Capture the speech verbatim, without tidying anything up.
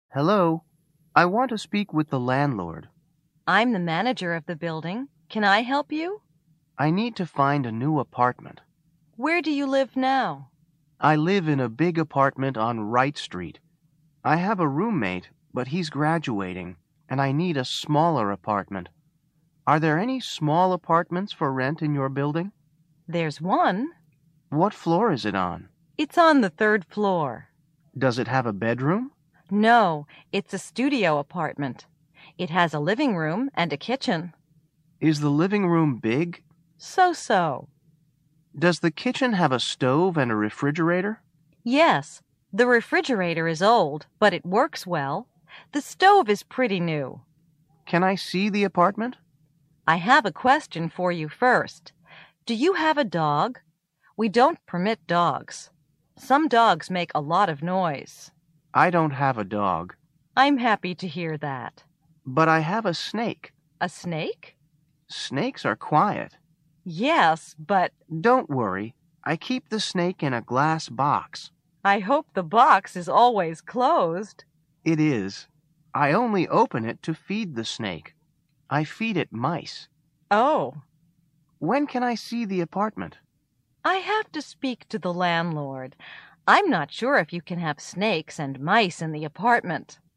Hello. I want to speak with the landlord. I'm the manager of the building. Can I help you? I need to find a new apartment. Where do you live now? I live in a big apartment on Wright Street. I have a roommate, but he's graduating, and I need a smaller apartment. Are there any small apartments for rent in your building? There's one. What floor is it on? It's on the third floor. Does it have a bedroom? No, it's a studio apartment. It has a living room and a kitchen. Is the living room big? So-so. Does the kitchen have a stove and a refrigerator? Yes, the refrigerator is old, but it works well. The stove is pretty new. Can I see the apartment? I have a question for you first. Do you have a dog? We don't permit dogs. Some dogs make a lot of noise. I don't have a dog. I'm happy to hear that. But I have a snake. A snake? Snakes are quiet. Yes, but Don't worry. I keep the snake in a glass box. I hope the box is always closed. It is. I only open it to feed the snake. I feed it mice. Oh, When can I see the apartment? I have to speak to the landlord. I'm not sure if you can have snakes and mice in the apartment.